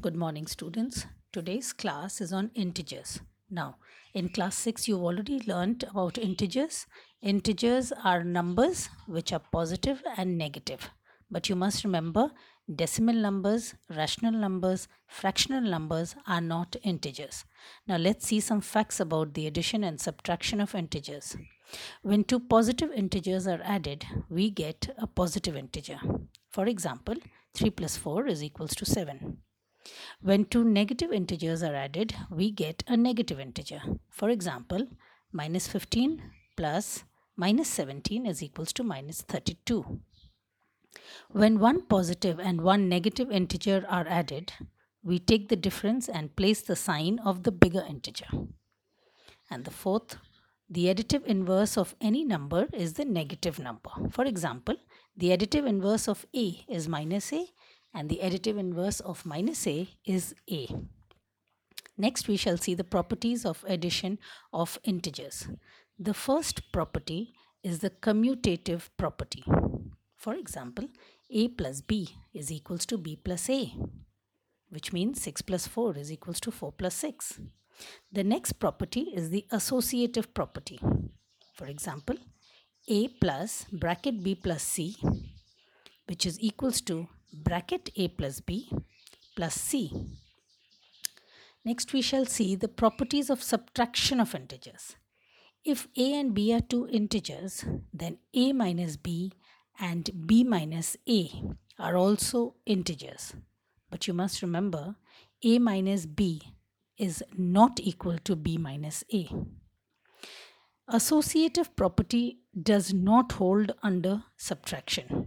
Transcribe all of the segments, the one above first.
Good morning, students. Today's class is on integers. Now, in class 6, you've already learnt about integers. Integers are numbers which are positive and negative. But you must remember, decimal numbers, rational numbers, fractional numbers are not integers. Now, let's see some facts about the addition and subtraction of integers. When two positive integers are added, we get a positive integer. For example, 3 plus 4 is equals to 7. When two negative integers are added, we get a negative integer. For example, minus 15 plus minus 17 is equals to minus 32. When one positive and one negative integer are added, we take the difference and place the sign of the bigger integer. And the fourth, the additive inverse of any number is the negative number. For example, the additive inverse of a is minus a and the additive inverse of minus a is a. Next, we shall see the properties of addition of integers. The first property is the commutative property. For example, a plus b is equals to b plus a, which means 6 plus 4 is equals to 4 plus 6. The next property is the associative property. For example, a plus bracket b plus c, which is equals to bracket a plus b plus c. Next, we shall see the properties of subtraction of integers. If a and b are two integers, then a minus b and b minus a are also integers. But you must remember, a minus b is not equal to b minus a. Associative property does not hold under subtraction.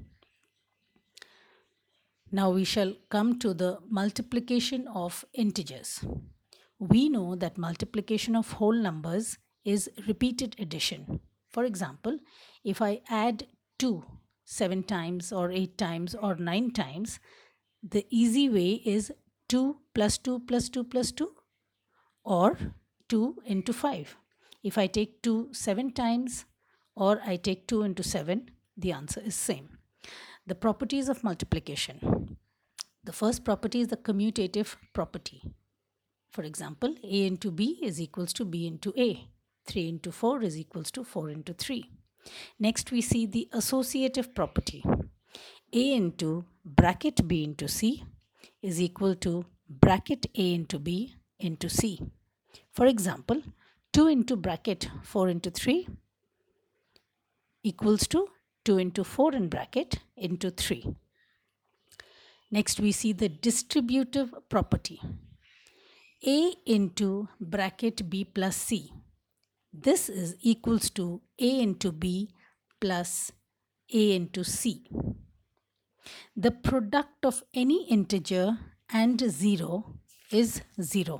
Now we shall come to the multiplication of integers. We know that multiplication of whole numbers is repeated addition. For example, if I add 2 7 times or 8 times or 9 times, the easy way is 2 plus 2 plus 2 plus 2 or 2 into 5. If I take 2 7 times or I take 2 into 7, the answer is same. The properties of multiplication. The first property is the commutative property. For example, a into b is equals to b into a. 3 into 4 is equals to 4 into 3. Next, we see the associative property. A into bracket b into c is equal to bracket a into b into c. For example, 2 into bracket 4 into 3 equals to 2 into 4 in bracket into 3. Next, we see the distributive property. A into bracket b plus c. This is equals to a into b plus a into c. The product of any integer and 0 is 0.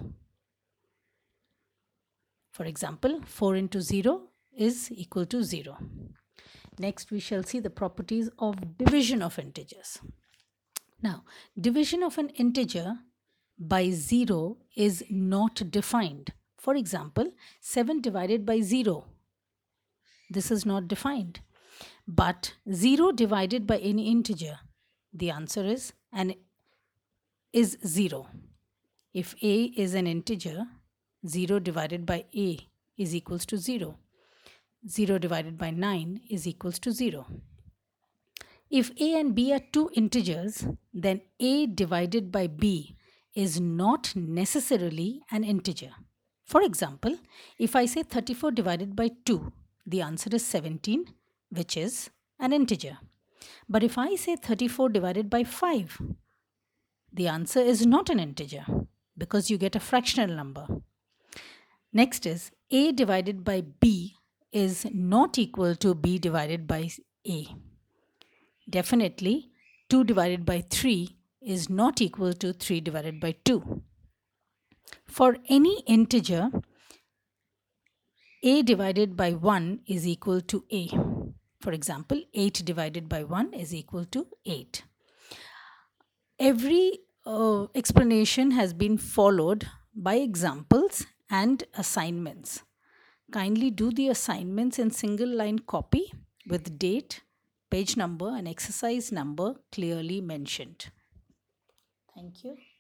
For example, 4 into 0 is equal to 0. Next, we shall see the properties of division of integers. Now, division of an integer by 0 is not defined. For example, 7 divided by 0. This is not defined. But 0 divided by any integer, the answer is 0. If a is an integer, 0 divided by a is equals to 0. 0 divided by 9 is equals to 0. If a and b are two integers, then a divided by b is not necessarily an integer. For example, if I say 34 divided by 2, the answer is 17, which is an integer. But if I say 34 divided by 5, the answer is not an integer because you get a fractional number. Next is a divided by b is not equal to b divided by a. Definitely, 2 divided by 3 is not equal to 3 divided by 2. For any integer, a divided by 1 is equal to a. For example, 8 divided by 1 is equal to 8. Every explanation has been followed by examples and assignments. Kindly do the assignments in single line copy with date, page number and exercise number clearly mentioned. Thank you.